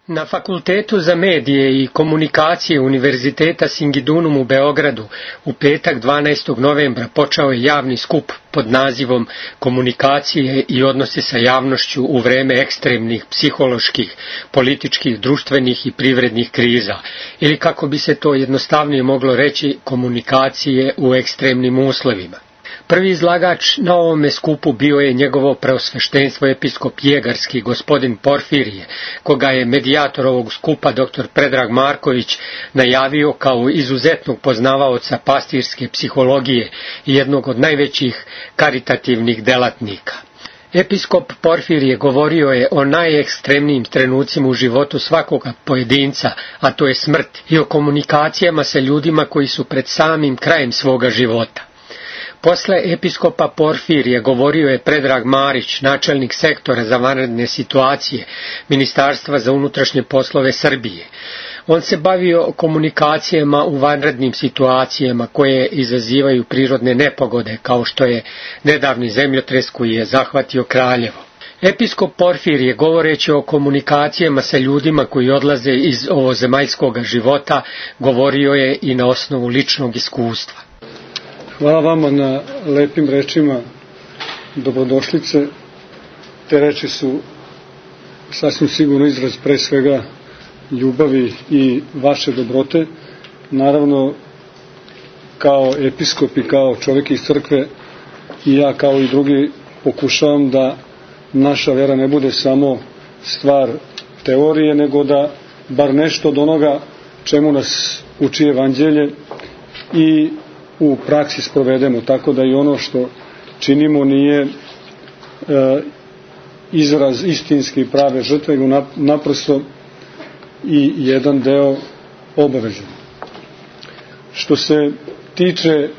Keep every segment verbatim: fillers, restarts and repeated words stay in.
Na Fakultetu za medije i komunikacije Univerziteta Singidunum u Beogradu u petak dvanaestog novembra počeo je javni skup pod nazivom Komunikacije i odnosi sa javnošću u vreme ekstremnih psiholoških, političkih, društvenih i privrednih kriza, ili kako bi se to jednostavnije moglo reći, komunikacije u ekstremnim uslovima. Prvi izlagač na ovome skupu bio je njegovo preosveštenstvo episkop Jegarski, gospodin Porfirije, koga je medijator ovog skupa doktor Predrag Marković najavio kao izuzetnog poznavaoca pastirske psihologije i jednog od najvećih karitativnih delatnika. Episkop Porfirije govorio je o najekstremnijim trenucima u životu svakoga pojedinca, a to je smrt, i o komunikacijama sa ljudima koji su pred samim krajem svoga života. Posle episkopa Porfirije govorio je Predrag Marić, načelnik sektora za vanredne situacije Ministarstva za unutrašnje poslove Srbije. On se bavio komunikacijama u vanrednim situacijama koje izazivaju prirodne nepogode, kao što je nedavni zemljotres koji je zahvatio Kraljevo. Episkop Porfirije, govoreći o komunikacijama sa ljudima koji odlaze iz ovozemaljskog života, govorio je i na osnovu ličnog iskustva. Hvala vama na lepim rečima dobrodošlice. Te reči su sasvim sigurno izraz pre svega ljubavi i vaše dobrote. Naravno, kao episkop i kao čovjek iz crkve, i ja kao i drugi pokušavam da naša vera ne bude samo stvar teorije, nego da bar nešto od onoga čemu nas uči evanđelje i u praksi sprovedemo, tako da i ono što činimo nije e, izraz istinske i prave žrtve, nego naprosto i jedan deo obaveze. Što se tiče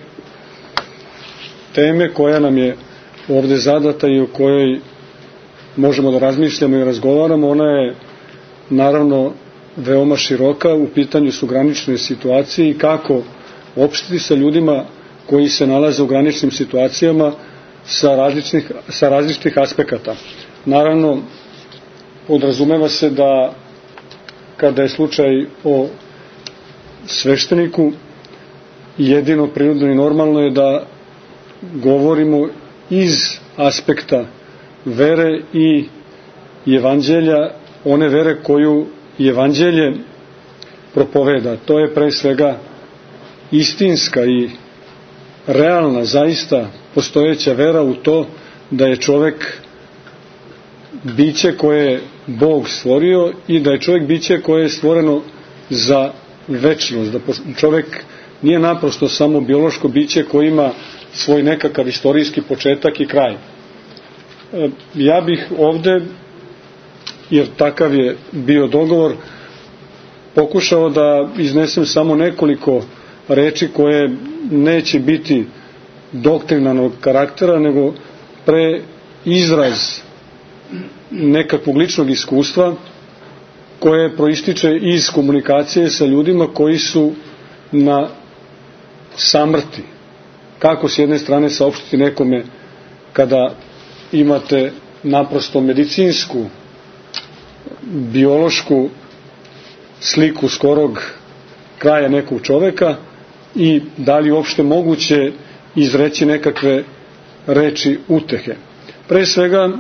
teme koja nam je ovde zadata i o kojoj možemo da razmišljamo i razgovaramo, ona je naravno veoma široka. U pitanju su granične situacije i kako opštiti sa ljudima koji se nalaze u graničnim situacijama sa različitih, sa različitih aspekata. Naravno, podrazumeva se da kada je slučaj o svešteniku, jedino prirodno i normalno je da govorimo iz aspekta vere i evanđelja, one vere koju evanđelje propoveda. To je pre svega istinska i realna, zaista postojeća vera u to da je čovek biće koje je Bog stvorio i da je čovek biće koje je stvoreno za večnost, da čovek nije naprosto samo biološko biće koje ima svoj nekakav istorijski početak i kraj. Ja bih ovde, jer takav je bio dogovor, pokušao da iznesem samo nekoliko reči koje neće biti doktrinarnog karaktera, nego pre izraz nekakvog ličnog iskustva koje proističe iz komunikacije sa ljudima koji su na samrti. Kako s jedne strane saopštiti nekome kada imate naprosto medicinsku, biološku sliku skorog kraja nekog čoveka, i da li uopšte moguće izreći nekakve reči utehe. Pre svega,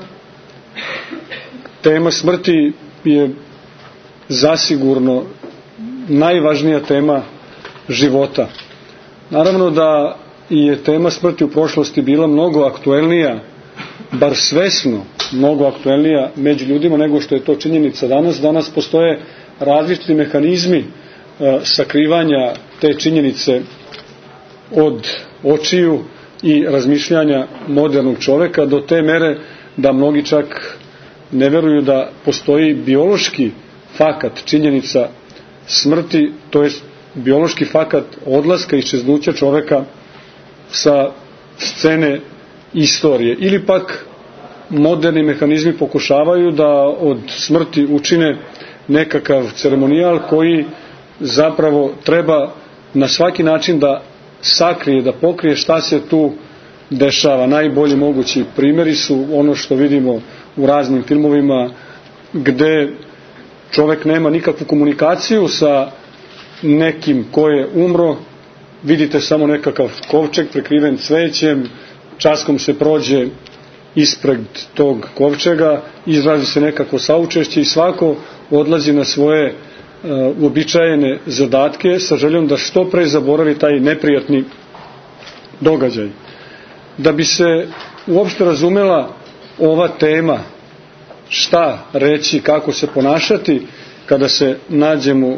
tema smrti je zasigurno najvažnija tema života. Naravno da je tema smrti u prošlosti bila mnogo aktuelnija, bar svesno mnogo aktuelnija među ljudima nego što je to činjenica danas. Danas postoje različiti mehanizmi sakrivanja te činjenice od očiju i razmišljanja modernog čoveka, do te mere da mnogi čak ne veruju da postoji biološki fakat činjenica smrti, to je biološki fakat odlaska i iščeznuća čoveka sa scene istorije. Ili pak moderni mehanizmi pokušavaju da od smrti učine nekakav ceremonijal koji zapravo treba na svaki način da sakrije, da pokrije šta se tu dešava. Najbolji mogući primjeri su ono što vidimo u raznim filmovima, gde čovek nema nikakvu komunikaciju sa nekim ko je umro, vidite samo nekakav kovčeg prekriven cvećem, časkom se prođe ispred tog kovčega, izrazi se nekako saučešće i svako odlazi na svoje uh, uobičajene zadatke sa željom da što pre zaboravi taj neprijatni događaj. Da bi se uopšte razumela ova tema, šta reći, kako se ponašati kada se nađemo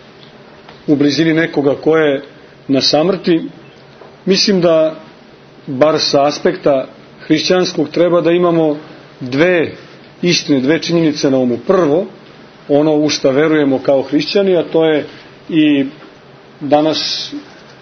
u blizini nekoga ko je na samrti, mislim da bar sa aspekta hrišćanskog treba da imamo dve istine, dve činjenice na umu. Prvo, ono u šta verujemo kao hrišćani, a to je i danas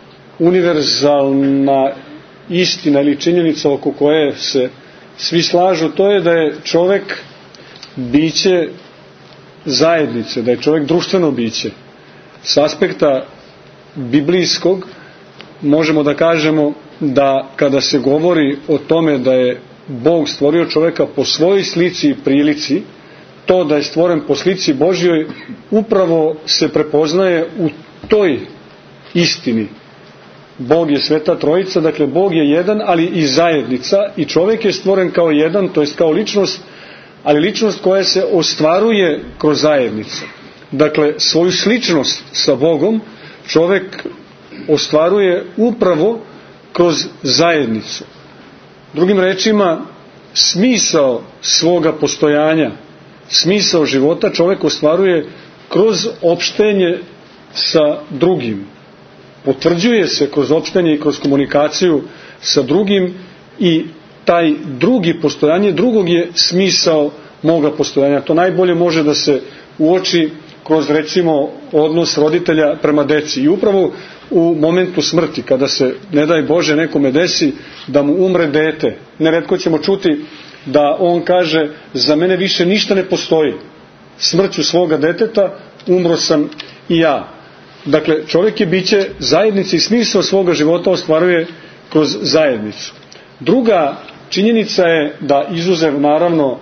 univerzalna istina ili činjenica oko koje se svi slažu, to je da je čovek biće zajednice, da je čovek društveno biće. S aspekta biblijskog možemo da kažemo da kada se govori o tome da je Bog stvorio čoveka po svojoj slici i prilici, to da je stvoren po slici Božjoj upravo se prepoznaje u toj istini. Bog je Sveta Trojica, dakle Bog je jedan, ali i zajednica, i čovjek je stvoren kao jedan, to jest kao ličnost, ali ličnost koja se ostvaruje kroz zajednicu. Dakle, svoju sličnost sa Bogom čovjek ostvaruje upravo kroz zajednicu. Drugim rečima, smisao svoga postojanja, smisao života čovjek ostvaruje kroz opštenje sa drugim. Potvrđuje se kroz opštenje i kroz komunikaciju sa drugim, i taj drugi postojanje drugog je smisao moga postojanja. To najbolje može da se uoči kroz, recimo, odnos roditelja prema deci. I upravo u momentu smrti, kada se, ne daj Bože, nekome desi da mu umre dete, neretko ćemo čuti da on kaže: za mene više ništa ne postoji, smrću svoga deteta umro sam i ja. Dakle, čovjek je biće zajednice i smisao svoga života ostvaruje kroz zajednicu. Druga činjenica je da, izuzev naravno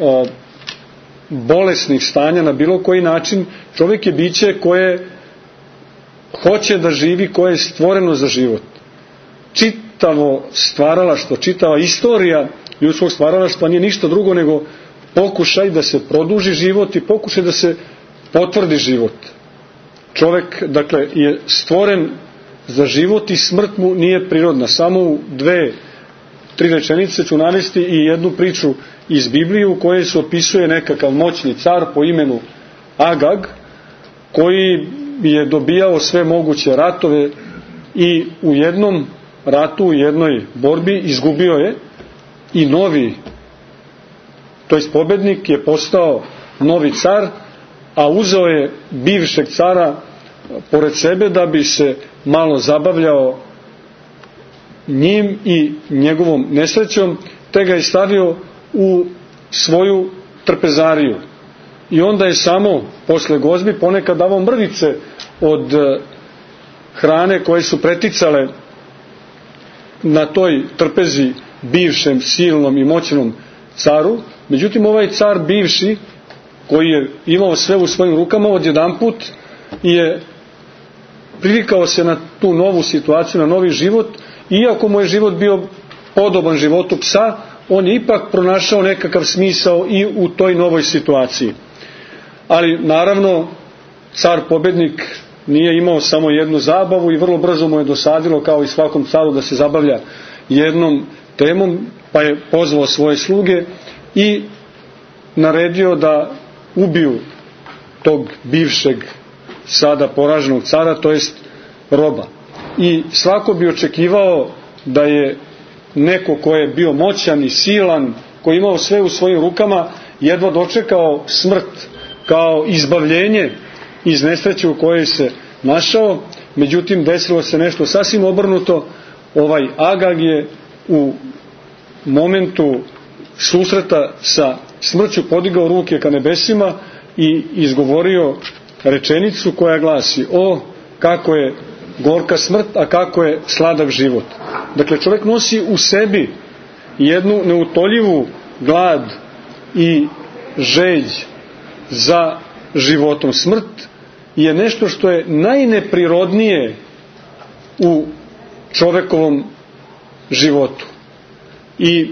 bolesnih stanja na bilo koji način, čovjek je biće koje hoće da živi, koje je stvoreno za život. Čitavo stvaralaštvo, čitava istorija ljudskog stvaralaštva nije ništa drugo nego pokušaj da se produži život i pokušaj da se potvrdi život. Čovjek, dakle, je stvoren za život i smrt mu nije prirodna. Samo u dve, tri rečenice ću navesti i jednu priču iz Biblije u kojoj se opisuje nekakav moćni car po imenu Agag, koji je dobijao sve moguće ratove i u jednom ratu, u jednoj borbi izgubio je, i novi, to jest pobednik, je postao novi car, a uzeo je bivšeg cara pored sebe da bi se malo zabavljao njim i njegovom nesrećom, te ga je stavio u svoju trpezariju. I onda je samo posle gozbi ponekad davao mrvice od hrane koje su preticale na toj trpezi bivšem silnom i moćnom caru. Međutim, ovaj car bivši, koji je imao sve u svojim rukama, odjedanput je privikao se na tu novu situaciju, na novi život. Iako mu je život bio podoban životu psa, on je ipak pronašao nekakav smisao i u toj novoj situaciji. Ali naravno, car pobednik nije imao samo jednu zabavu i vrlo brzo mu je dosadilo, kao i svakom caru, da se zabavlja jednom temom, pa je pozvao svoje sluge i naredio da ubiju tog bivšeg, sada poraženog cara, to jest roba. I svako bi očekivao da je neko ko je bio moćan i silan, koji je imao sve u svojim rukama, jedva dočekao smrt kao izbavljenje iz nesreće u kojoj se našao. Međutim, desilo se nešto sasvim obrnuto. Ovaj Agag je u momentu susreta sa smrću podigao ruke ka nebesima i izgovorio rečenicu koja glasi: o, kako je gorka smrt, a kako je sladak život. Dakle, čovjek nosi u sebi jednu neutoljivu glad i žeđ za životom. Smrt je nešto što je najneprirodnije u čovekovom životu. I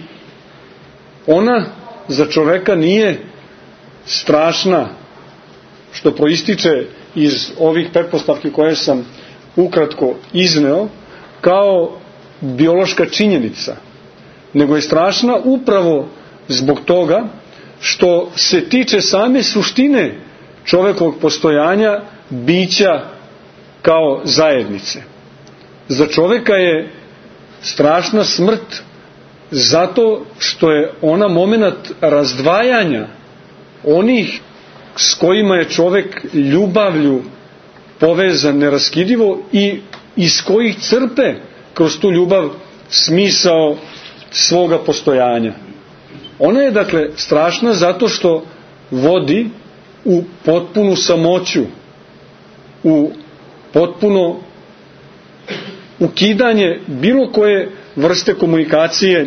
ona za čoveka nije strašna, što proističe iz ovih pretpostavki koje sam ukratko izneo, kao biološka činjenica, nego je strašna upravo zbog toga što se tiče same suštine čovekovog postojanja, bića kao zajednice. Za čoveka je strašna smrt zato što je ona momenat razdvajanja onih s kojima je čovek ljubavlju povezan neraskidivo i iz kojih crpe kroz tu ljubav smisao svoga postojanja. Ona je dakle strašna zato što vodi u potpunu samoću, u potpuno ukidanje bilo koje vrste komunikacije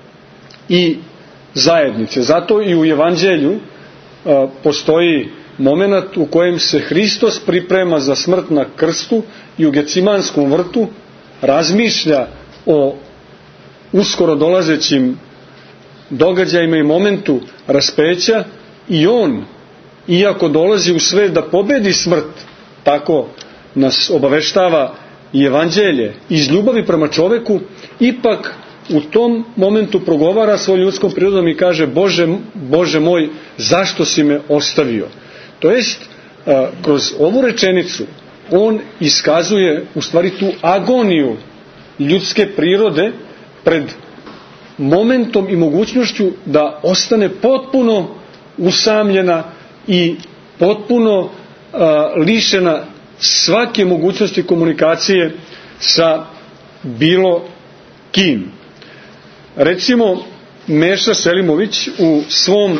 i zajednice. Zato i u Evanđelju a, postoji moment u kojem se Hristos priprema za smrt na krstu i u Gecimanskom vrtu razmišlja o uskoro dolazećim događajima i momentu raspeća i on, iako dolazi u svet da pobedi smrt, tako nas obaveštava i Evanđelje, iz ljubavi prema čoveku, ipak u tom momentu progovara svojom ljudskom prirodom i kaže: Bože, Bože moj, zašto si me ostavio? To jest, kroz ovu rečenicu on iskazuje u stvari tu agoniju ljudske prirode pred momentom i mogućnošću da ostane potpuno usamljena i potpuno a, lišena svake mogućnosti komunikacije sa bilo kim. Recimo, Meša Selimović u svom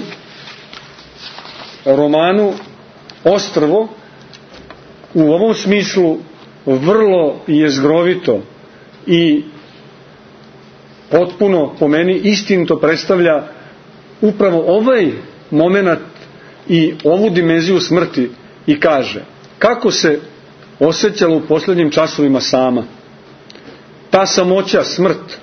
romanu Ostrvo u ovom smislu vrlo jezgrovito i potpuno, po meni, istinito predstavlja upravo ovaj moment i ovu dimenziju smrti i kaže: kako se osjećala u posljednjim časovima sama. Ta samoća, smrt,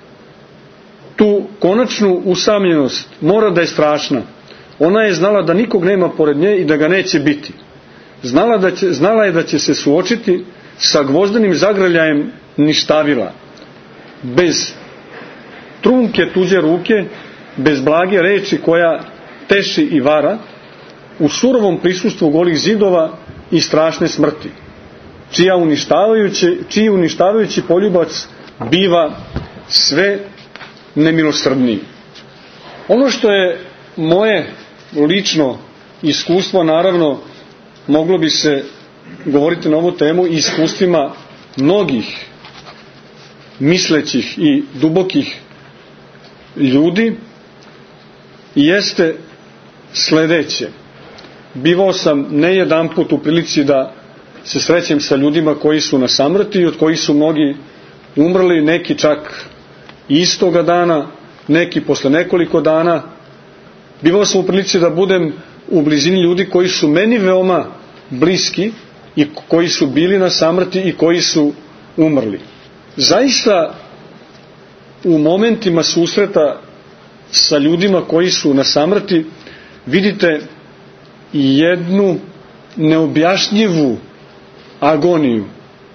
tu konačnu usamljenost mora da je strašna. Ona je znala da nikog nema pored nje i da ga neće biti. Znala, da će, znala je da će se suočiti sa gvozdenim zagrljajem ništavila, bez trunke tuđe ruke, bez blage reči koja teši i vara, u surovom prisustvu golih zidova i strašne smrti, čija uništavajući, čiji uništavajući poljubac biva sve nemilosrdniji. Ono što je moje lično iskustvo, naravno moglo bi se govoriti na ovu temu i iskustvima mnogih mislećih i dubokih ljudi, jeste sledeće. Bivao sam ne jedanput u prilici da se srećem sa ljudima koji su na samrti i od kojih su mnogi umrli, neki čak istoga dana, neki posle nekoliko dana. Bivao sam u prilici da budem u blizini ljudi koji su meni veoma bliski i koji su bili na samrti i koji su umrli. Zaista u momentima susreta sa ljudima koji su na samrti vidite jednu neobjašnjivu agoniju,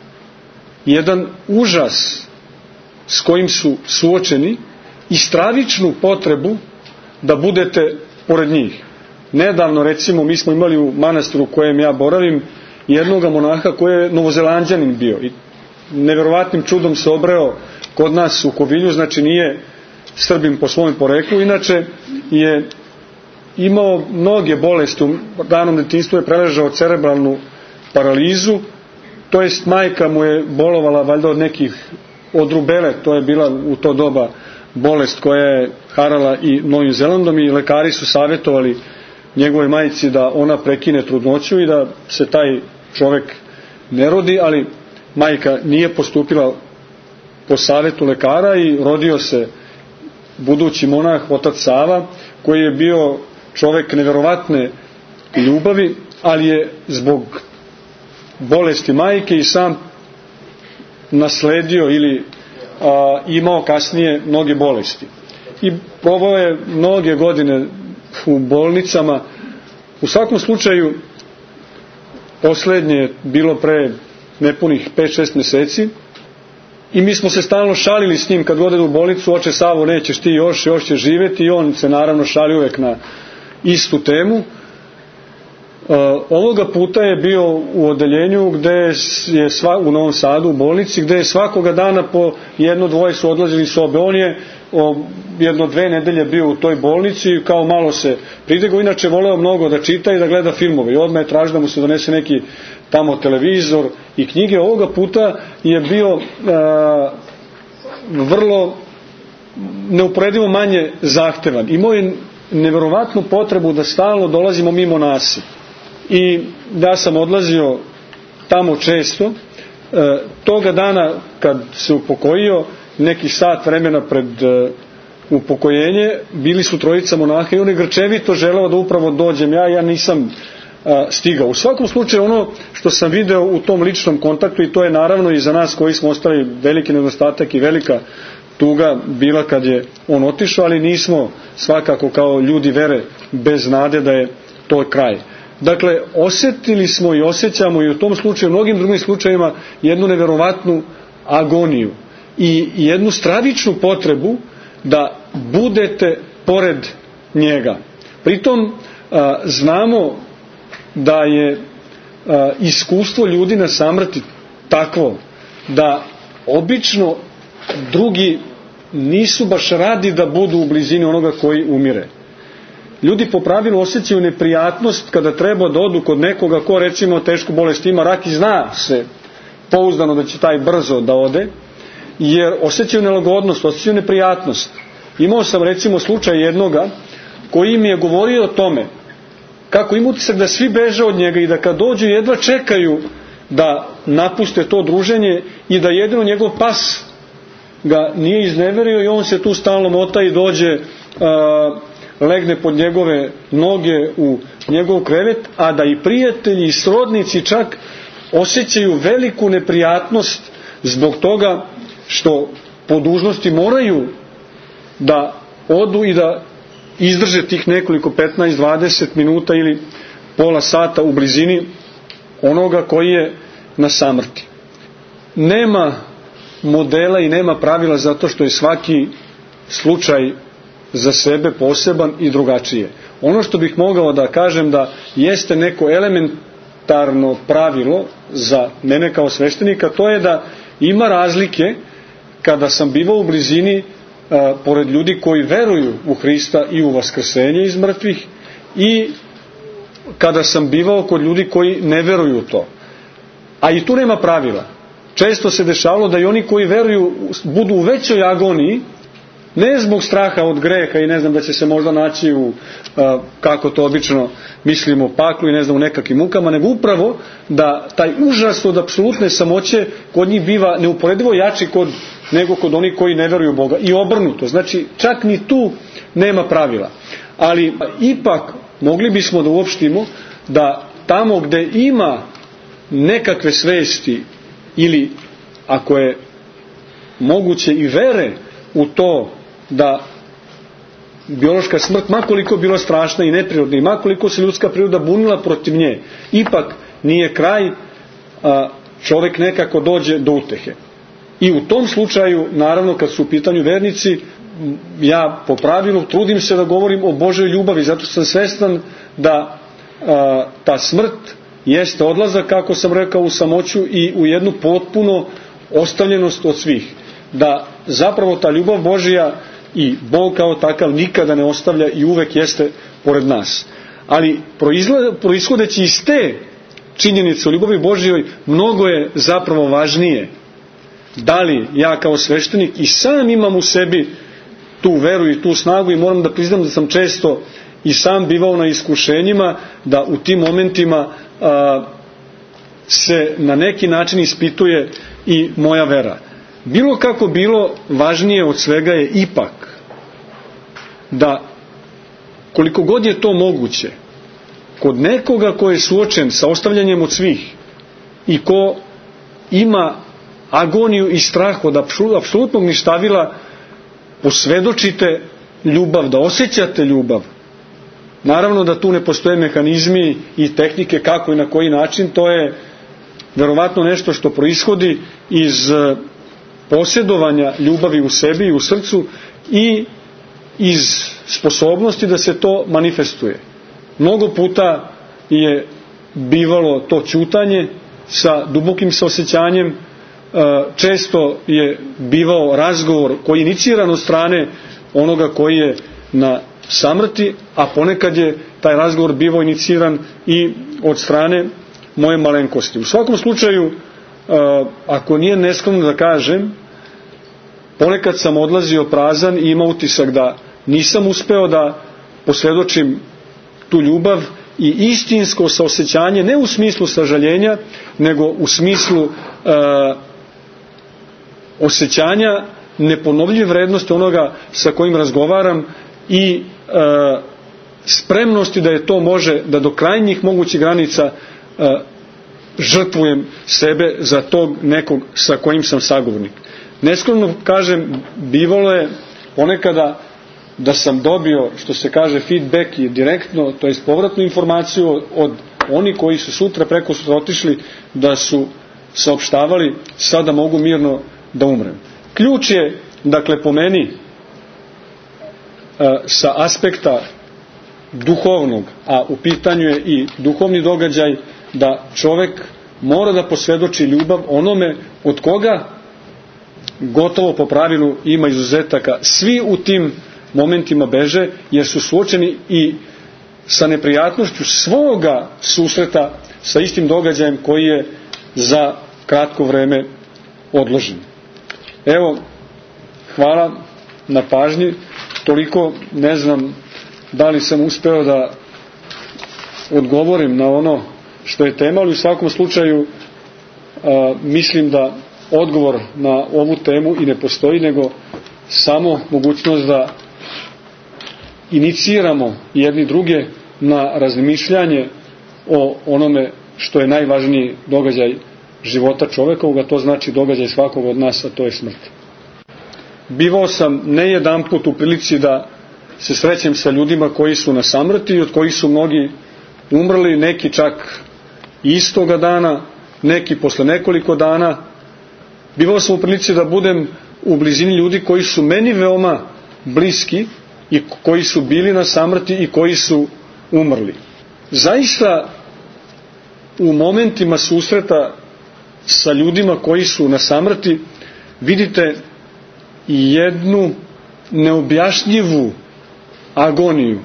jedan užas s kojim su suočeni i stravičnu potrebu da budete pored njih. Nedavno, recimo, mi smo imali u manastiru u kojem ja boravim jednog monaha koji je Novozelanđanin bio i neverovatnim čudom se obreo kod nas u Kovilju, znači nije Srbin po svom poreklu, inače je imao mnoge bolesti, u ranom detinjstvu je preležao cerebralnu paralizu, to jest majka mu je bolovala valjda od nekih, od rubele, to je bila u to doba bolest koja je harala i Novim Zelandom i lekari su savjetovali njegovoj majici da ona prekine trudnoću i da se taj čovek ne rodi, ali majka nije postupila po savjetu lekara i rodio se budući monah, otac Sava, koji je bio čovek neverovatne ljubavi, ali je zbog bolesti majke i sam nasledio ili a, imao kasnije mnoge bolesti. I proveo je mnoge godine u bolnicama. U svakom slučaju, poslednje je bilo pre nepunih pet šest meseci i mi smo se stalno šalili s njim kad ode u bolnicu: oče Savo, nećeš ti još, još će živjeti. I on se naravno šali uvek na istu temu. Uh, ovoga puta je bio u odeljenju gde je sva, u Novom Sadu u bolnici, gde je svakoga dana po jedno dvoje su odlazili sobe. On je o, jedno dve nedelje bio u toj bolnici, kao malo se pridego, inače voleo mnogo da čita i da gleda filmove i odmah je tražio da mu se donese neki tamo televizor i knjige. Ovoga puta je bio uh, vrlo neuporedivo manje zahtevan. Imao je neverovatnu potrebu da stalno dolazimo mimo nas. I ja sam odlazio tamo često. E, toga dana kad se upokojio, neki sat vremena pred e, upokojenje, bili su trojica monaha i on je grčevito želeo da upravo dođem ja, ja nisam a, stigao. U svakom slučaju, ono što sam video u tom ličnom kontaktu, i to je naravno i za nas koji smo ostali veliki nedostatak i velika tuga bila kad je on otišao, ali nismo svakako kao ljudi vere bez nade da je to kraj. Dakle, osjetili smo i osjećamo i u tom slučaju, mnogim drugim slučajima, jednu neverovatnu agoniju i jednu stravičnu potrebu da budete pored njega. Pritom a, znamo da je a, iskustvo ljudi na samrti takvo da obično drugi nisu baš radi da budu u blizini onoga koji umire. Ljudi po pravilu osjećaju neprijatnost kada treba da odu kod nekoga ko recimo tešku bolest ima, rak, i zna se pouzdano da će taj brzo da ode, jer osjećaju nelagodnost, osjećaju neprijatnost. Imao sam recimo slučaj jednoga koji mi je govorio o tome kako ima utisak da svi beže od njega i da kad dođu jedva čekaju da napuste to druženje i da jedino njegov pas ga nije izneverio i on se tu stalno mota i dođe, a, legne pod njegove noge u njegov krevet, a da i prijatelji i srodnici čak osjećaju veliku neprijatnost zbog toga što po dužnosti moraju da odu i da izdrže tih nekoliko petnaest dvadeset minuta ili pola sata u blizini onoga koji je na samrti. Nema modela i nema pravila zato što je svaki slučaj za sebe poseban i drugačije. Ono što bih mogao da kažem da jeste neko elementarno pravilo za mene kao sveštenika, to je da ima razlike kada sam bivao u blizini a, pored ljudi koji veruju u Hrista i u vaskrsenje iz mrtvih i kada sam bivao kod ljudi koji ne veruju u to. A i tu nema pravila. Često se dešavalo da i oni koji veruju budu u većoj agoniji, ne zbog straha od greha i ne znam da će se možda naći u, a, kako to obično mislimo, paklu i ne znam u nekakvim mukama, nego upravo da taj užas od apsolutne samoće kod njih biva neuporedivo jači kod, nego kod onih koji ne veruju u Boga. I obrnuto, znači čak ni tu nema pravila. Ali ipak mogli bismo da uopštimo da tamo gde ima nekakve svesti ili ako je moguće i vere u to da biološka smrt, makoliko bila strašna i neprirodna i makoliko se ljudska priroda bunila protiv nje, ipak nije kraj, a čovjek nekako dođe do utehe. I u tom slučaju, naravno, kad su u pitanju vernici, ja po pravilu trudim se da govorim o Božoj ljubavi, zato sam svestan da a, ta smrt jeste odlazak, kako sam rekao, u samoću i u jednu potpuno ostavljenost od svih. Da zapravo ta ljubav Božija i Bog kao takav nikada ne ostavlja i uvek jeste pored nas. Ali proishodeći iz te činjenice o ljubavi Božijoj, mnogo je zapravo važnije da li ja kao sveštenik i sam imam u sebi tu veru i tu snagu, i moram da priznam da sam često i sam bivao na iskušenjima da u tim momentima a, se na neki način ispituje i moja vera. Bilo kako bilo, važnije od svega je ipak da koliko god je to moguće kod nekoga ko je suočen sa ostavljanjem od svih i ko ima agoniju i strah od apsolutnog ništavila, posvedočite ljubav, da osjećate ljubav. Naravno da tu ne postoje mehanizmi i tehnike kako i na koji način, to je verovatno nešto što proishodi iz posjedovanja ljubavi u sebi i u srcu i iz sposobnosti da se to manifestuje. Mnogo puta je bivalo to ćutanje sa dubokim saosećanjem, često je bivao razgovor koji je iniciran od strane onoga koji je na samrti, a ponekad je taj razgovor bivao iniciran i od strane moje malenkosti. U svakom slučaju, ako nije neskromno da kažem, ponekad sam odlazio prazan i imao utisak da nisam uspeo da posvjedočim tu ljubav i istinsko saosećanje, ne u smislu sažaljenja, nego u smislu uh, osjećanja neponovljive vrednosti onoga sa kojim razgovaram i uh, spremnosti da je to može, da do krajnjih mogućih granica uh, žrtvujem sebe za tog nekog sa kojim sam sagovornik. Neskromno kažem, bivalo je ponekada da sam dobio, što se kaže, feedback i direktno, to je povratnu informaciju od oni koji su sutra preko sutra otišli, da su saopštavali sada mogu mirno da umrem. Ključ je, dakle, po meni sa aspekta duhovnog, a u pitanju je i duhovni događaj, da čovek mora da posvjedoči ljubav onome od koga gotovo po pravilu ima izuzetaka. Svi u tim momentima beže jer su suočeni i sa neprijatnošću svoga susreta sa istim događajem koji je za kratko vreme odložen. Evo, hvala na pažnji. Toliko, ne znam da li sam uspeo da odgovorim na ono što je tema, ali u svakom slučaju a, mislim da odgovor na ovu temu i ne postoji, nego samo mogućnost da iniciramo jedni druge na razmišljanje o onome što je najvažniji događaj života čovekovoga, to znači događaj svakog od nas, a to je smrt. Bivao sam ne jedanput u prilici da se srećem sa ljudima koji su na samrti i od kojih su mnogi umrli, neki čak istoga dana, neki posle nekoliko dana. Bivao sam u prilici da budem u blizini ljudi koji su meni veoma bliski i koji su bili na samrti i koji su umrli. Zaista u momentima susreta sa ljudima koji su na samrti vidite jednu neobjašnjivu agoniju,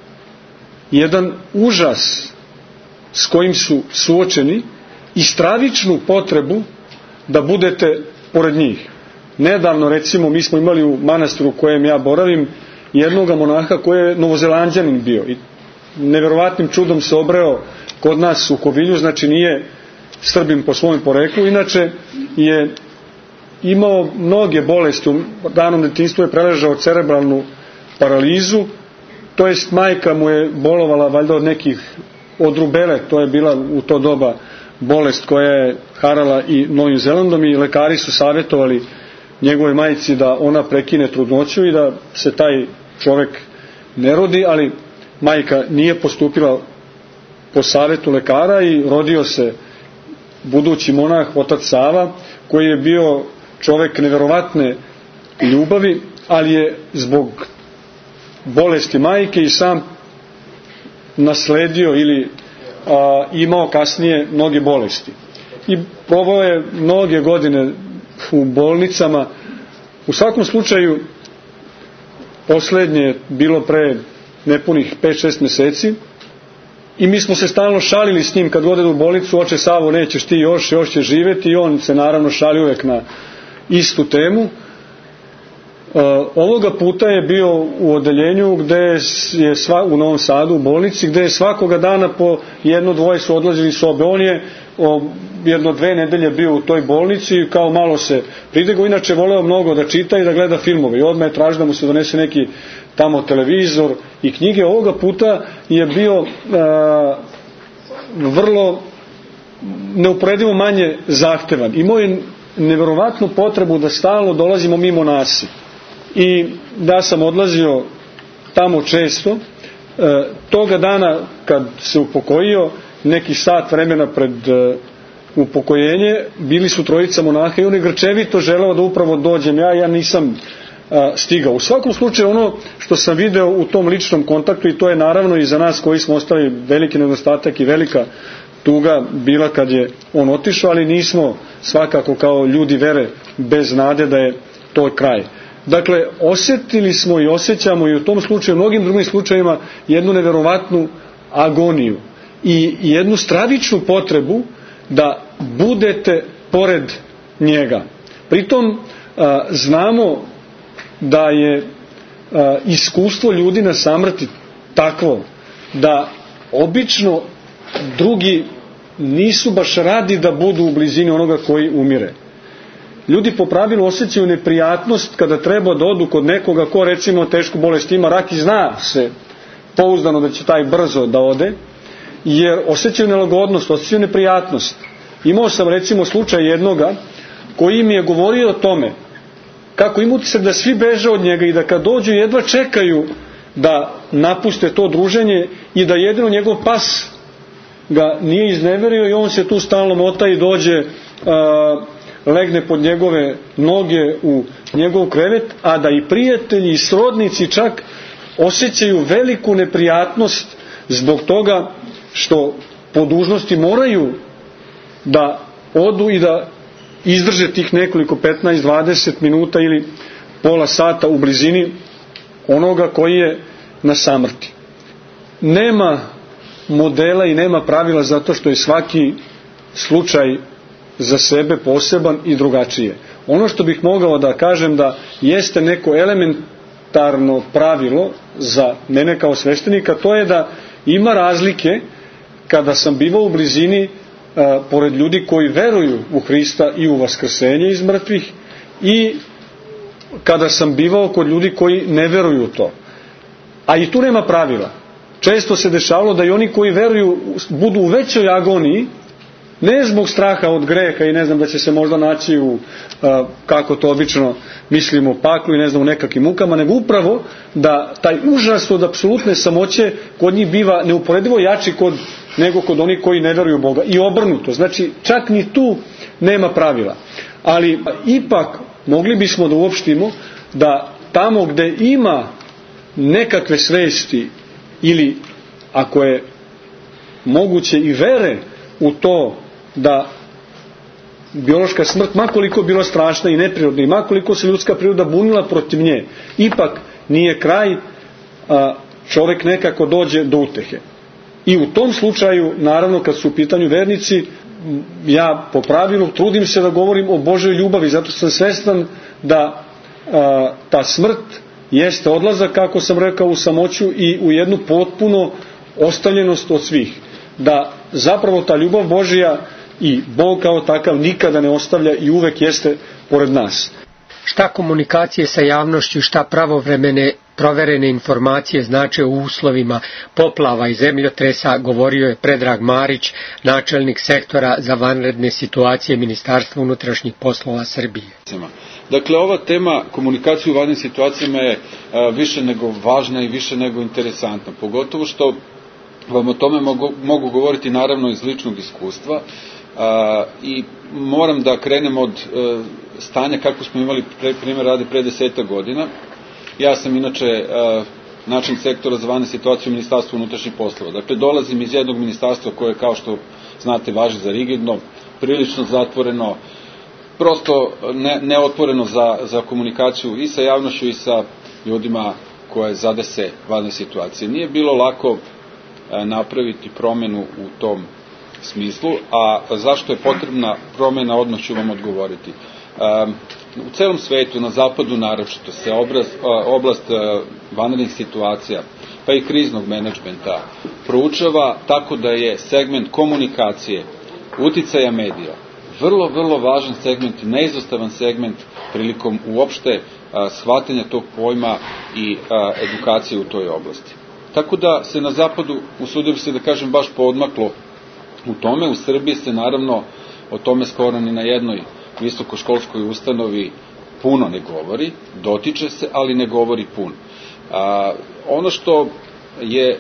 jedan užas s kojim su suočeni i stravičnu potrebu da budete pored njih. Nedavno, recimo, mi smo imali u manastiru u kojem ja boravim jednoga monaha koji je Novozelanđanin bio i neverovatnim čudom se obreo kod nas u Kovilju, znači nije Srbin po svom poreklu, inače je imao mnoge bolesti, u ranom detinjstvu je preležao cerebralnu paralizu, to jest majka mu je bolovala valjda od nekih, od rubele, to je bila u to doba bolest koja je harala i Novim Zelandom i lekari su savjetovali njegove majci da ona prekine trudnoću i da se taj čovek ne rodi, ali majka nije postupila po savjetu lekara i rodio se budući monah, otac Sava, koji je bio čovek neverovatne ljubavi, ali je zbog bolesti majke i sam nasledio ili a, imao kasnije mnoge bolesti. I proveo je mnoge godine u bolnicama. U svakom slučaju, poslednje je bilo pre nepunih pet šest meseci i mi smo se stalno šalili s njim kad ode u bolnicu, oče Savo, nećeš ti još, još će živjeti, i on se naravno šali uvek na istu temu. Ovoga puta je bio u odeljenju gde je sva, u Novom Sadu u bolnici, gde je svakoga dana po jedno dvoje su odlazili sobe. On je o, jedno dve nedelje bio u toj bolnici i kao malo se pridego, inače voleo mnogo da čita i da gleda filmove i odmah je tražio da mu se donese neki tamo televizor i knjige. Ovoga puta je bio a, vrlo neuporedivo manje zahtevan. Imao je neverovatnu potrebu da stalno dolazimo mimo nas. I da sam odlazio tamo često, e, toga dana kad se upokojio, neki sat vremena pred e, upokojenje, bili su trojica monaha i on je grčevito želeo da upravo dođem ja, ja nisam a, stigao. U svakom slučaju ono što sam video u tom ličnom kontaktu, i to je naravno i za nas koji smo ostali veliki nedostatak i velika tuga bila kad je on otišao, ali nismo svakako kao ljudi vere bez nade da je to kraj. Dakle, osjetili smo i osjećamo i u tom slučaju, u mnogim drugim slučajima, jednu neverovatnu agoniju i jednu stravičnu potrebu da budete pored njega. Pritom a, znamo da je a, iskustvo ljudi na samrti takvo da obično drugi nisu baš radi da budu u blizini onoga koji umire. Ljudi po pravilu osjećaju neprijatnost kada treba da odu kod nekoga ko recimo tešku bolest ima, rak, i zna se pouzdano da će taj brzo da ode, jer osjećaju nelagodnost, osjećaju neprijatnost. Imao sam recimo slučaj jednoga koji mi je govorio o tome kako ima utisak da svi beže od njega i da kad dođu jedva čekaju da napuste to druženje i da jedino njegov pas ga nije izneverio i on se tu stalno mota i dođe, a, legne pod njegove noge u njegov krevet, a da i prijatelji i srodnici čak osjećaju veliku neprijatnost zbog toga što po dužnosti moraju da odu i da izdrže tih nekoliko petnaest dvadeset minuta ili pola sata u blizini onoga koji je na samrti. Nema modela i nema pravila zato što je svaki slučaj za sebe poseban i drugačije. Ono što bih mogao da kažem da jeste neko elementarno pravilo za mene kao sveštenika, to je da ima razlike kada sam bivao u blizini a, pored ljudi koji veruju u Hrista i u vaskrsenje iz mrtvih i kada sam bivao kod ljudi koji ne veruju u to. A i tu nema pravila. Često se dešavalo da i oni koji veruju budu u većoj agoniji, ne zbog straha od greha i ne znam da će se možda naći u, a, kako to obično mislimo, paklu i ne znam u nekakvim mukama, nego upravo da taj užas od apsolutne samoće kod njih biva neuporedivo jači kod, nego kod onih koji ne veruju u Boga. I obrnuto, znači čak ni tu nema pravila. Ali ipak mogli bismo da uopštimo da tamo gde ima nekakve svesti ili ako je moguće i vere u to da biološka smrt, makoliko bila strašna i neprirodna i makoliko se ljudska priroda bunila protiv nje, ipak nije kraj, a čovjek nekako dođe do utehe. I u tom slučaju, naravno kad su u pitanju vernici, ja po pravilu trudim se da govorim o Božoj ljubavi, zato sam svestan da a, ta smrt jeste odlazak, kako sam rekao, u samoću i u jednu potpuno ostavljenost od svih. Da zapravo ta ljubav Božija i Bog kao takav nikada ne ostavlja i uvek jeste pored nas. Šta komunikacije sa javnošću, šta pravovremene proverene informacije znače u uslovima poplava i zemljotresa, govorio je Predrag Marić, načelnik sektora za vanredne situacije Ministarstva unutrašnjih poslova Srbije. Dakle, ova tema komunikacije u vanrednim situacijama je a, više nego važna i više nego interesantna, pogotovo što vam o tome mogu, mogu govoriti naravno iz ličnog iskustva a, i moram da krenem od a, stanja kako smo imali pre, primjer radi pre deseta godina. Ja sam inače a, načelnik sektora za vanredne situacije u Ministarstvu unutrašnjih poslova. Dakle, dolazim iz jednog ministarstva koje, kao što znate, važi za rigidno, prilično zatvoreno, prosto ne, neotvoreno za, za komunikaciju i sa javnošću i sa ljudima koje zadese vanredne situacije. Nije bilo lako a, napraviti promjenu u tom smislu, a zašto je potrebna promjena, odmah ću vam odgovoriti. A, u celom svetu, na zapadu naročito, se obraz, a, oblast a, vanrednih situacija, pa i kriznog menadžmenta, proučava tako da je segment komunikacije, uticaja medija, vrlo, vrlo važan segment, neizostavan segment prilikom uopšte shvatanja tog pojma i edukacije u toj oblasti. Tako da se na zapadu, usudio bi se da kažem, baš poodmaklo u tome. U Srbiji se naravno o tome skoro ni na jednoj visokoškolskoj ustanovi puno ne govori, dotiče se, ali ne govori puno. A, ono što je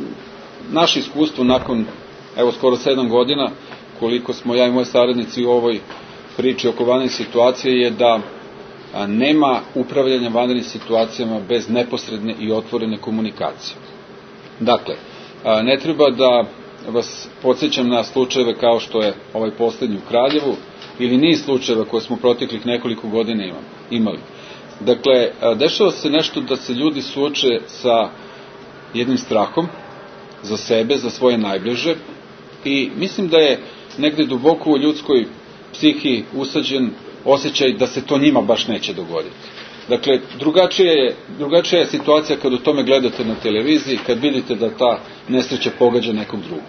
naše iskustvo nakon, evo, skoro sedam godina, koliko smo ja i moji saradnici u ovoj priči oko vanrednih situacija, je da a, nema upravljanja vanrednim situacijama bez neposredne i otvorene komunikacije. Dakle, a, ne treba da vas podsjećam na slučajeve kao što je ovaj poslednji u Kraljevu, ili niz slučajeva koje smo proteklih nekoliko godina imali. Dakle, dešava se nešto da se ljudi suoče sa jednim strahom za sebe, za svoje najbliže, i mislim da je negde duboko u ljudskoj psihi usađen osjećaj da se to njima baš neće dogoditi. Dakle, drugačija je, drugačija je situacija kad o tome gledate na televiziji, kad vidite da ta nesreća pogađa nekog drugog.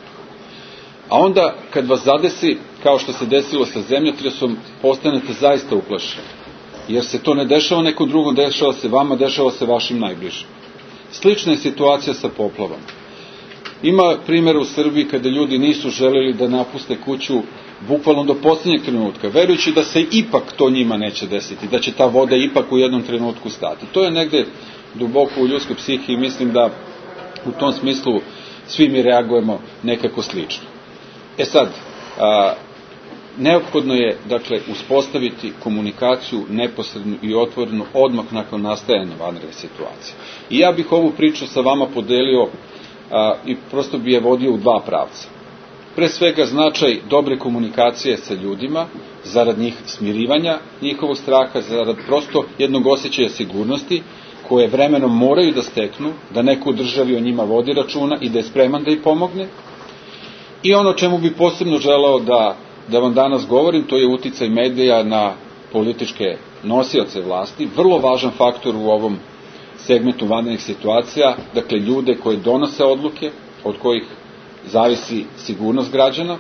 A onda, kad vas zadesi, kao što se desilo sa zemljotresom, postanete zaista uplašeni. Jer se to ne dešava nekom drugom, dešava se vama, dešava se vašim najbližim. Slična je situacija sa poplavama. Ima primjer u Srbiji kada ljudi nisu želeli da napuste kuću bukvalno do posljednjeg trenutka, verujući da se ipak to njima neće desiti, da će ta voda ipak u jednom trenutku stati. To je negde duboko u ljudskoj psihi i mislim da u tom smislu svi mi reagujemo nekako slično. E sad, a, neophodno je, dakle, uspostaviti komunikaciju neposrednu i otvorenu odmah nakon nastajanja vanredne situacije. I ja bih ovu priču sa vama podelio a, i prosto bi je vodio u dva pravca. Pre svega značaj dobre komunikacije sa ljudima, zarad njih smirivanja njihovog straha, zarad prosto jednog osjećaja sigurnosti, koje vremenom moraju da steknu, da neko u državi o njima vodi računa i da je spreman da ih pomogne. I ono čemu bi posebno želeo da, da vam danas govorim, to je uticaj medija na političke nosioce vlasti, vrlo važan faktor u ovom segmentu vanrednih situacija, dakle ljude koji donose odluke, od kojih zavisi sigurnost građana,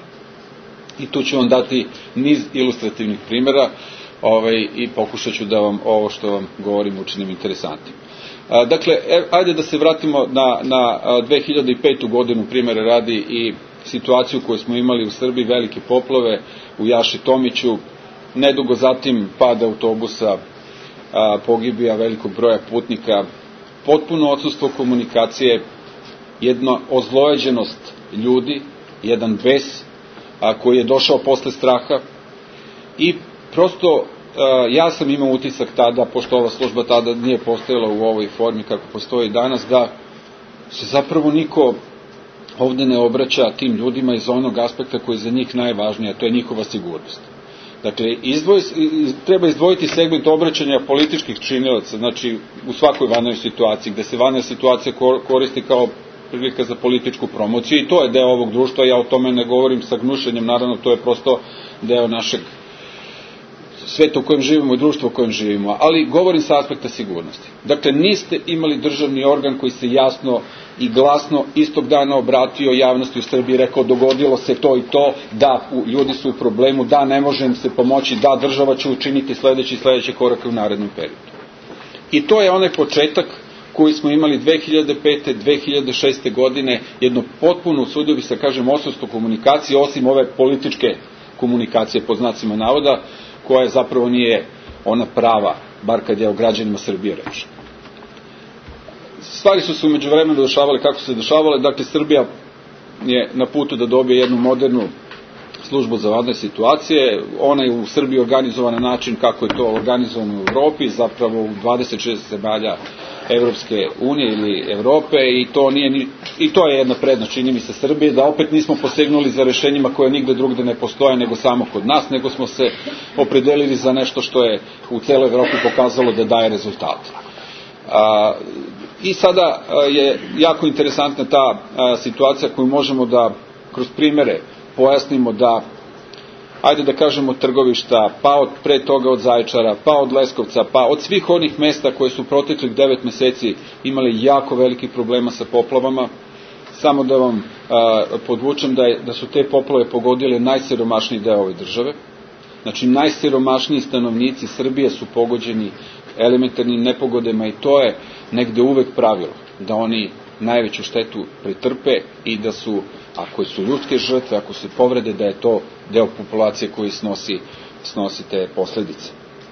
i tu ću vam dati niz ilustrativnih primjera ovaj, i pokušat ću da vam ovo što vam govorim učinim interesantnim. A, dakle, e, ajde da se vratimo na, na dve hiljade petu godinu, primjera radi, i situaciju koju smo imali u Srbiji, velike poplave u Jaši Tomiću, nedugo zatim pad autobusa, a, pogibija velikog broja putnika, potpuno odsustvo komunikacije, jedna ozlojeđenost ljudi, jedan bes a, koji je došao posle straha, i prosto a, ja sam imao utisak tada, pošto ova služba tada nije postojala u ovoj formi kako postoji danas, da se zapravo niko ovde ne obraća tim ljudima iz onog aspekta koji je za njih najvažniji, a to je njihova sigurnost. Dakle, izdvoj, treba izdvojiti segment obraćanja političkih činilaca, znači u svakoj vanrednoj situaciji, gde se vanredna situacija koristi kao prilika za političku promociju, i to je deo ovog društva, ja o tome ne govorim sa gnušenjem, naravno to je prosto deo našeg sveta u kojem živimo i društva u kojem živimo, ali govorim sa aspekta sigurnosti. Dakle, niste imali državni organ koji se jasno i glasno istog dana obratio javnosti u Srbiji, rekao dogodilo se to i to, da ljudi su u problemu, da ne može im se pomoći, da država će učiniti sledeći i sledeće korake u narednom periodu. I to je onaj početak koji smo imali dve hiljade pete. dve hiljade šeste. godine, jedno potpuno, usudio bi se kažem, odsustvo komunikacije, osim ove političke komunikacije, pod znacima navoda, koja zapravo nije ona prava, bar kad je o građanima Srbije reč. Stvari su se umeđu vremenu dešavale kako su se dešavale, dakle Srbija je na putu da dobije jednu modernu službu za vanredne situacije, ona je u Srbiji organizovana na način kako je to organizovano u Evropi, zapravo u dvadeset šest zemalja Evropske unije ili Evrope, i to, nije ni, i to je jedna prednost, čini mi se, Srbije, da opet nismo posegnuli za rešenjima koje nigde drugde ne postoje nego samo kod nas, nego smo se opredelili za nešto što je u celoj Evropi pokazalo da daje rezultate. A, I sada je jako interesantna ta a, situacija koju možemo da kroz primere pojasnimo, da ajde da kažemo trgovišta, pa od pre toga od Zaječara, pa od Leskovca, pa od svih onih mesta koje su proteklih devet meseci imali jako velikih problema sa poplavama. Samo da vam a, podvučem da, je, da su te poplave pogodile najsiromašniji deo ove države. Znači, najsiromašniji stanovnici Srbije su pogođeni elementarnim nepogodama i to je negde uvek pravilo, da oni najveću štetu pretrpe i da su, ako su ljudske žrtve, ako su povrede, da je to deo populacije koji snosi, snosi te posledice.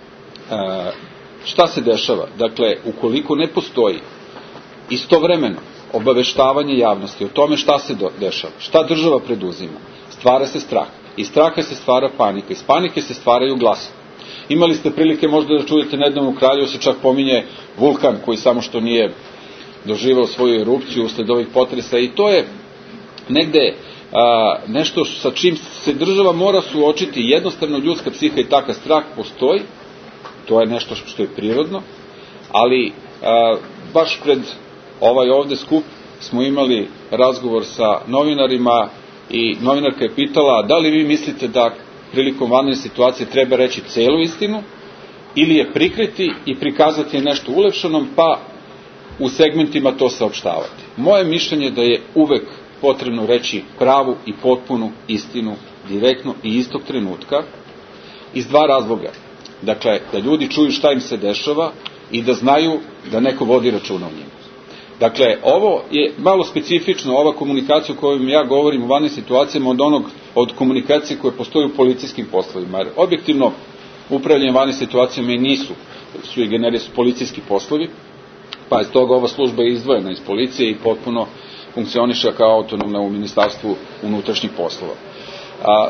E, šta se dešava? Dakle, ukoliko ne postoji istovremeno obaveštavanje javnosti o tome šta se dešava, šta država preduzima, stvara se strah. Iz straha se stvara panika, iz panike se stvaraju glasovi. Imali ste prilike možda da čujete nedavno u Kraljevu se čak pominje vulkan koji samo što nije doživao svoju erupciju usled ovih potresa i to je negde a, nešto sa čim se država mora suočiti. Jednostavno ljudska psiha i takav strah postoji, to je nešto što je prirodno, ali a, baš pred ovaj ovde skup smo imali razgovor sa novinarima i novinarka je pitala da li vi mislite da prilikom vanredne situacije treba reći celu istinu ili je prikriti i prikazati nešto ulepšanom pa u segmentima to saopštavati. Moje mišljenje je da je uvek potrebno reći pravu i potpunu istinu direktno i istog trenutka iz dva razloga. Dakle, da ljudi čuju šta im se dešava i da znaju da neko vodi računa o njima. Dakle, ovo je malo specifično, ova komunikacija o kojoj ja govorim u vanrednim situacijama od onog, od komunikacije koje postoji u policijskim poslovima. Jer objektivno upravljanje vanrednim situacijama i nisu, su i generi su policijski poslovi, pa iz toga ova služba je izdvojena iz policije i potpuno funkcioniše kao autonomna u Ministarstvu unutrašnjih poslova. A,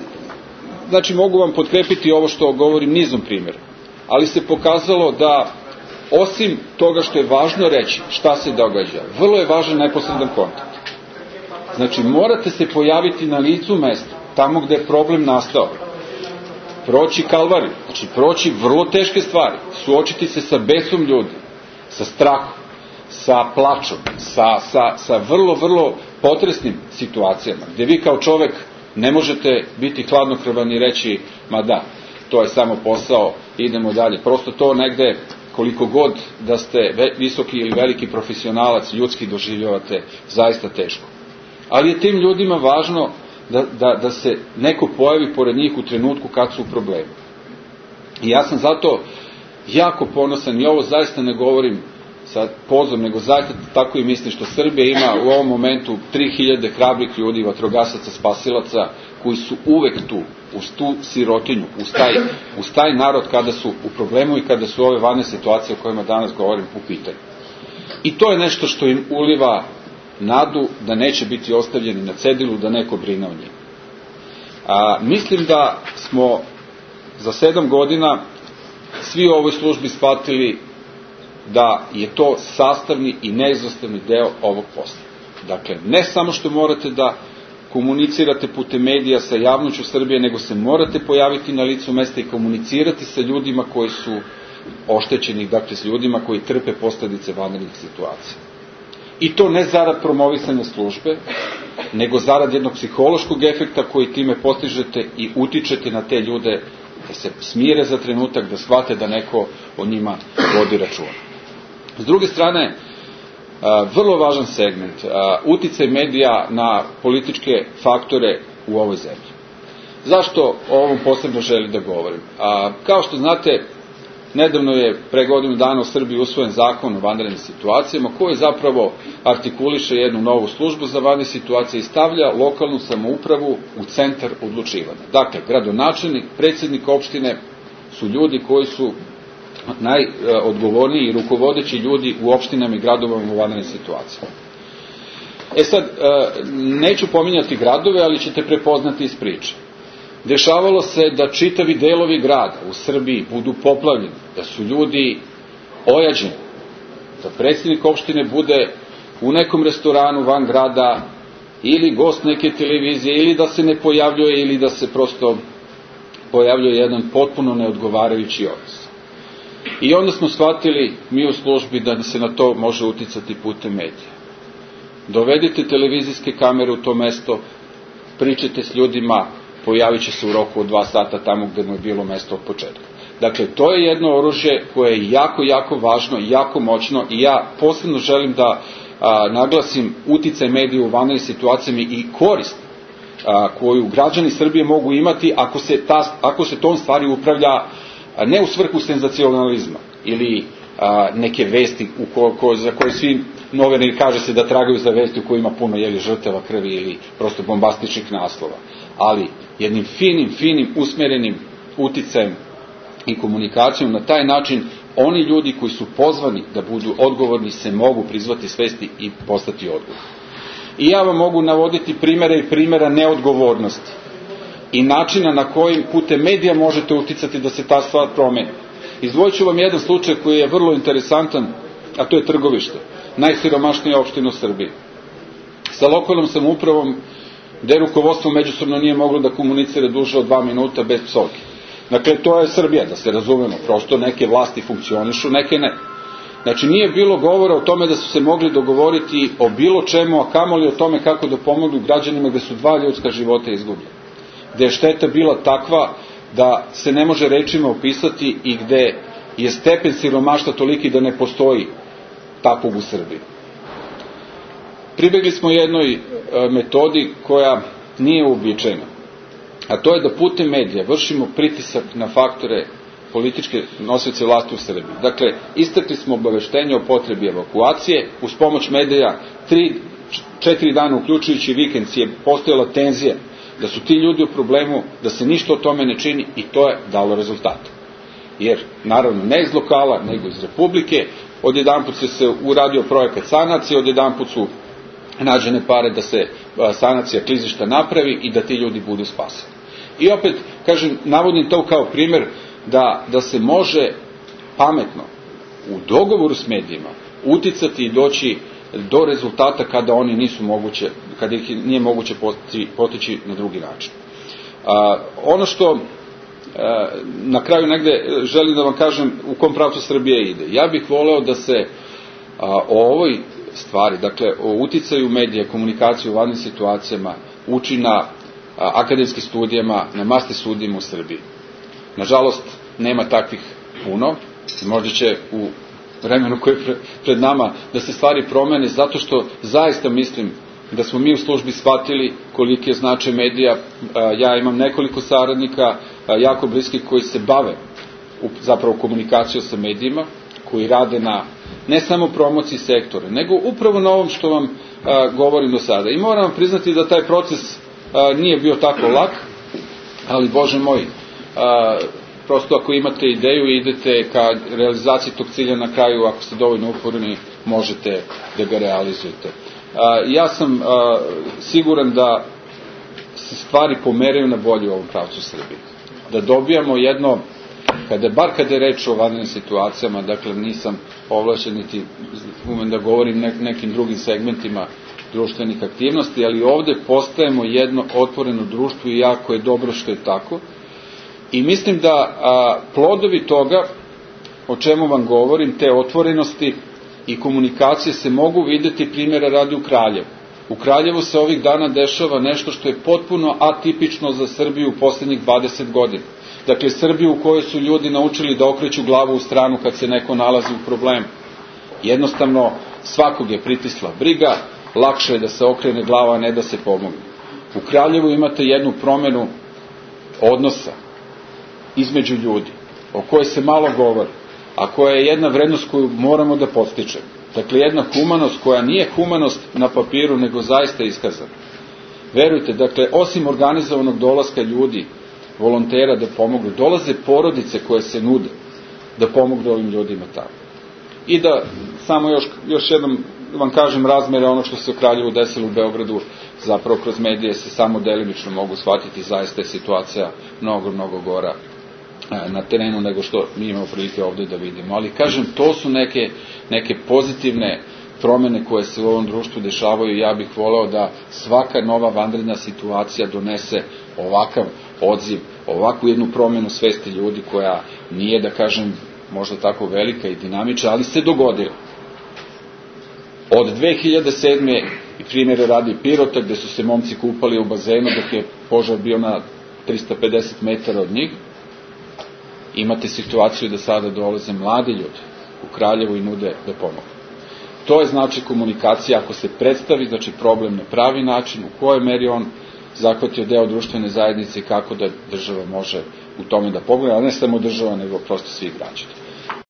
znači, mogu vam potkrepiti ovo što govorim nizom primjera, ali se pokazalo da osim toga što je važno reći šta se događa, vrlo je važan neposredan kontakt. Znači, morate se pojaviti na licu mesta, tamo gde je problem nastao, proći kalvariju, znači proći vrlo teške stvari, suočiti se sa besom ljudi, sa strahom, sa plačom, sa, sa, sa vrlo, vrlo potresnim situacijama, gde vi kao čovek ne možete biti hladnokrvan i reći, ma da, to je samo posao, idemo dalje. Prosto to negde, koliko god da ste visoki ili veliki profesionalac, ljudski doživljavate, zaista teško. Ali je tim ljudima važno da, da, da se neko pojavi pored njih u trenutku kad su u problemu. I ja sam zato jako ponosan, i ovo zaista ne govorim sa pozom, nego zaista tako i mislim, što Srbija ima u ovom momentu tri hiljade hrabrih ljudi, vatrogasaca, spasilaca, koji su uvek tu, uz tu sirotinju, uz taj, uz taj narod kada su u problemu i kada su ove vanredne situacije o kojima danas govorim u pitanju. I to je nešto što im uliva nadu da neće biti ostavljeni na cedilu, da neko brine o njima. A, mislim da smo za sedam godina svi u ovoj službi shvatili da je to sastavni i neizostavni deo ovog posla. Dakle, ne samo što morate da komunicirate putem medija sa javnošću Srbije, nego se morate pojaviti na licu mesta i komunicirati sa ljudima koji su oštećeni, dakle s ljudima koji trpe posledice vanrednih situacija. I to ne zarad promovisanja službe, nego zarad jednog psihološkog efekta koji time postižete i utičete na te ljude da se smire za trenutak, da shvate da neko o njima vodi računa. S druge strane, vrlo važan segment, uticaj medija na političke faktore u ovoj zemlji. Zašto o ovom posebno želim da govorim? Kao što znate, nedavno je pre godinu dana u Srbiji usvojen zakon o vanrednim situacijama, koji zapravo artikuliše jednu novu službu za vanredne situacije i stavlja lokalnu samoupravu u centar odlučivanja. Dakle, gradonačelnik, predsjednik opštine su ljudi koji su najodgovorniji i rukovodeći ljudi u opštinama i gradovima u vanrednim situacijama. E sad, neću pominjati gradove, ali ćete prepoznati iz priče. Dešavalo se da čitavi delovi grada u Srbiji budu poplavljeni, da su ljudi ojađeni, da predsjednik opštine bude u nekom restoranu van grada ili gost neke televizije, ili da se ne pojavljuje, ili da se prosto pojavljuje jedan potpuno neodgovarajući odnos. I onda smo shvatili mi u službi da se na to može uticati putem medija. Dovedite televizijske kamere u to mesto, pričajte s ljudima, pojavit će se u roku od dva sata tamo gde mu je bilo mesto od početka. Dakle, to je jedno oružje koje je jako, jako važno, jako moćno i ja posebno želim da a, naglasim uticaj medija u vanrednim situacijama i korist a, koju građani Srbije mogu imati ako se, ta, ako se tom stvari upravlja a, ne u svrhu senzacionalizma, ili a, neke vesti u ko, ko, za koje svi novinari kaže se da tragaju za vesti u kojima puno jeli žrtava krvi ili prosto bombastičnih naslova. Ali jednim finim, finim, usmerenim uticajem i komunikacijom na taj način oni ljudi koji su pozvani da budu odgovorni se mogu prizvati svesti i postati odgovorni. I ja vam mogu navoditi primjere i primjera neodgovornosti i načina na kojim putem medija možete uticati da se ta stvar promeni. Izdvojit ću vam jedan slučaj koji je vrlo interesantan, a to je Trgovište, najsiromašnija opština u Srbiji. Sa lokalnom samoupravom, gde rukovodstvo međusobno nije moglo da komunicira duže od dva minuta bez psovki. Dakle, to je Srbija, da se razumemo, prosto neke vlasti funkcionišu, neke ne. Znači, nije bilo govora o tome da su se mogli dogovoriti o bilo čemu, a kamoli o tome kako da pomognu građanima gde su dva ljudska života izgubljena. Gde je šteta bila takva da se ne može rečima opisati i gde je stepen siromaštva toliki da ne postoji takvog u Srbiji. Pribegli smo jednoj metodi koja nije uobičajena, a to je da putem medija vršimo pritisak na faktore političke nosioce vlasti u Srbiji. Dakle, istakli smo obaveštenje o potrebi evakuacije, uz pomoć medija tri, četiri dana uključujući vikend je postojala tenzija da su ti ljudi u problemu, da se ništa o tome ne čini i to je dalo rezultate. Jer, naravno, ne iz lokala, nego iz Republike, odjedanput se se uradio projekat sanacije, odjedanput su nađene pare da se sanacija klizišta napravi i da ti ljudi budu spaseni. I opet, kažem, navodim to kao primjer da, da se može pametno u dogovoru s medijima uticati i doći do rezultata kada oni nisu moguće, kada ih nije moguće postići, postići na drugi način. A, ono što a, na kraju negde želim da vam kažem u kom pravcu Srbija ide. Ja bih voleo da se a, o ovoj stvari, dakle o uticaju medija, komunikaciju u vanrednim situacijama uči na a, akademskim studijama, na master studijima u Srbiji. Nažalost, nema takvih puno, možda će u vremenu koje je pred nama da se stvari promene, zato što zaista mislim da smo mi u službi shvatili koliki je značaj medija. Ja imam nekoliko saradnika jako bliskih koji se bave zapravo komunikacijom sa medijima, koji rade na ne samo promociji sektora, nego upravo na ovom što vam govorim do sada. I moram vam priznati da taj proces nije bio tako lak, ali Bože moj, prosto ako imate ideju i idete ka realizaciji tog cilja na kraju, ako ste dovoljno uporni, možete da ga realizujete. Ja sam siguran da se stvari pomeraju na bolje u ovom pravcu u Srbiji. Da dobijamo jedno, kada, bar kada je reč o vanrednim situacijama, dakle nisam ovlašćen niti umem da govorim nekim drugim segmentima društvenih aktivnosti, ali ovde postajemo jedno otvoreno društvo i jako je dobro što je tako. I mislim da a, plodovi toga, o čemu vam govorim, te otvorenosti i komunikacije se mogu videti primjera radi u Kraljevu. U Kraljevu se ovih dana dešava nešto što je potpuno atipično za Srbiju u poslednjih dvadeset godina. Dakle, Srbiju u kojoj su ljudi naučili da okreću glavu u stranu kad se neko nalazi u problemu. Jednostavno, svakog je pritisla briga, lakše je da se okrene glava, a ne da se pomogne. U Kraljevu imate jednu promenu odnosa između ljudi, o kojoj se malo govori, a koja je jedna vrednost koju moramo da podstičemo. Dakle, jedna humanost koja nije humanost na papiru, nego zaista iskazana. Verujte, dakle, osim organizovanog dolaska ljudi, volontera da pomognu, dolaze porodice koje se nude da pomognu ovim ljudima tamo. I da samo još, još jednom vam kažem razmere ono što se u Kraljevu desilo u Beogradu, zapravo kroz medije se samo delimično mogu shvatiti, zaista je situacija mnogo, mnogo gora na terenu nego što mi imamo prilike ovde da vidimo. Ali kažem, to su neke, neke pozitivne promene koje se u ovom društvu dešavaju i ja bih voleo da svaka nova vanredna situacija donese ovakav odziv, ovakvu jednu promenu svesti ljudi koja nije, da kažem, možda tako velika i dinamična, ali se dogodila. Od dve hiljade sedme i primjere radi Pirota, gde su se momci kupali u bazenu dok je požar bio na trista pedeset metara od njih, imate situaciju da sada dolaze mladi ljudi u Kraljevu i nude da pomogu. To je znači komunikacija, ako se predstavi, znači problem na pravi način, u kojoj meri on zahvatio deo društvene zajednice i kako da država može u tome da pomogne, a ne samo država, nego prosto svi građani.